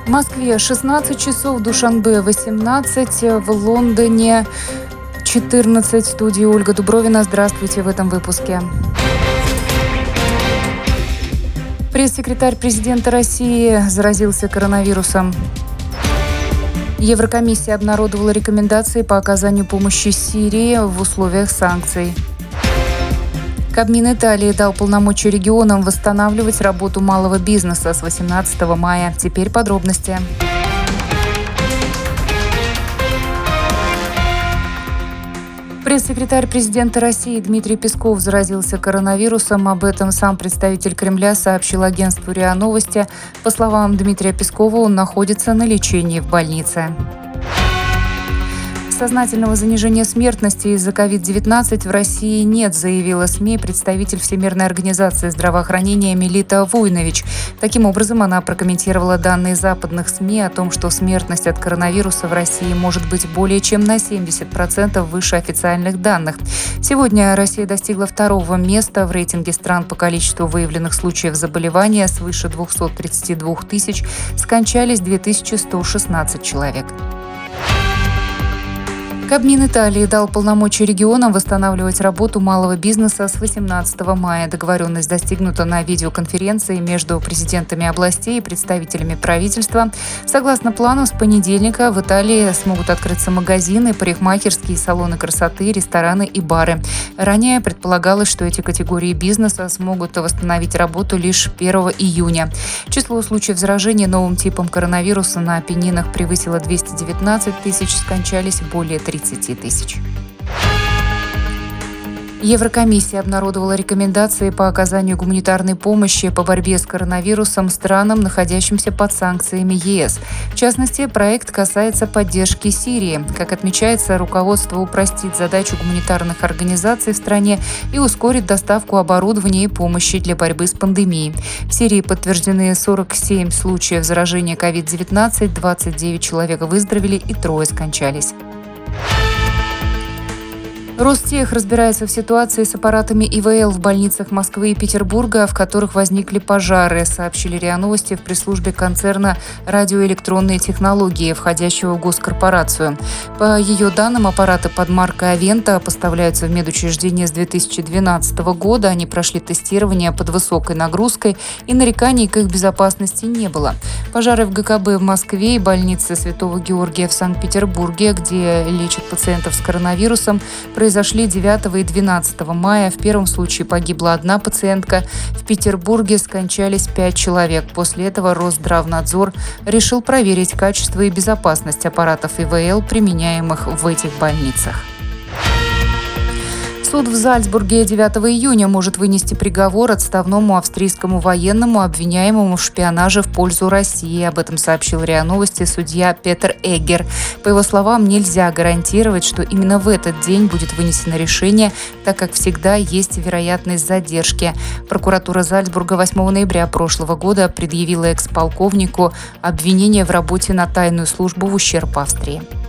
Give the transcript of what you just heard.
В Москве 16 часов, в Душанбе 18, в Лондоне 14. В студии Ольга Дубровина. Здравствуйте в этом выпуске. Пресс-секретарь президента России заразился коронавирусом. Еврокомиссия обнародовала рекомендации по оказанию помощи Сирии в условиях санкций. Кабмин Италии дал полномочия регионам восстанавливать работу малого бизнеса с 18 мая. Теперь подробности. Пресс-секретарь президента России Дмитрий Песков заразился коронавирусом. Об этом сам представитель Кремля сообщил агентству РИА Новости. По словам Дмитрия Пескова, он находится на лечении в больнице. Сознательного занижения смертности из-за COVID-19 в России нет, заявила СМИ представитель Всемирной организации здравоохранения Мелита Вуйнович. Таким образом, она прокомментировала данные западных СМИ о том, что смертность от коронавируса в России может быть более чем на 70% выше официальных данных. Сегодня Россия достигла второго места в рейтинге стран по количеству выявленных случаев заболевания. Свыше 232 тысяч скончались 2116 человек. Кабмин Италии дал полномочия регионам восстанавливать работу малого бизнеса с 18 мая. Договоренность достигнута на видеоконференции между президентами областей и представителями правительства. Согласно плану, с понедельника в Италии смогут открыться магазины, парикмахерские, салоны красоты, рестораны и бары. Ранее предполагалось, что эти категории бизнеса смогут восстановить работу лишь 1 июня. Число случаев заражения новым типом коронавируса на Апеннинах превысило 219 тысяч, скончались более 30 тысяч. Еврокомиссия обнародовала рекомендации по оказанию гуманитарной помощи по борьбе с коронавирусом странам, находящимся под санкциями ЕС. В частности, проект касается поддержки Сирии. Как отмечается, руководство упростит задачу гуманитарных организаций в стране и ускорит доставку оборудования и помощи для борьбы с пандемией. В Сирии подтверждены 47 случаев заражения COVID-19, 29 человек выздоровели и 3 скончались. Ростех разбирается в ситуации с аппаратами ИВЛ в больницах Москвы и Петербурга, в которых возникли пожары, сообщили РИА Новости в пресс-службе концерна «Радиоэлектронные технологии», входящего в госкорпорацию. По ее данным, аппараты под маркой «Авента» поставляются в медучреждения с 2012 года. Они прошли тестирование под высокой нагрузкой, и нареканий к их безопасности не было. Пожары в ГКБ в Москве и больнице Святого Георгия в Санкт-Петербурге, где лечат пациентов с коронавирусом, произошли 9 и 12 мая. В первом случае погибла 1 пациентка. В Петербурге скончались 5 человек. После этого Росздравнадзор решил проверить качество и безопасность аппаратов ИВЛ, применяемых в этих больницах. Суд в Зальцбурге 9 июня может вынести приговор отставному австрийскому военному, обвиняемому в шпионаже в пользу России. Об этом сообщил РИА Новости судья Петер Эггер. По его словам, нельзя гарантировать, что именно в этот день будет вынесено решение, так как всегда есть вероятность задержки. Прокуратура Зальцбурга 8 ноября прошлого года предъявила экс-полковнику обвинение в работе на тайную службу в ущерб Австрии.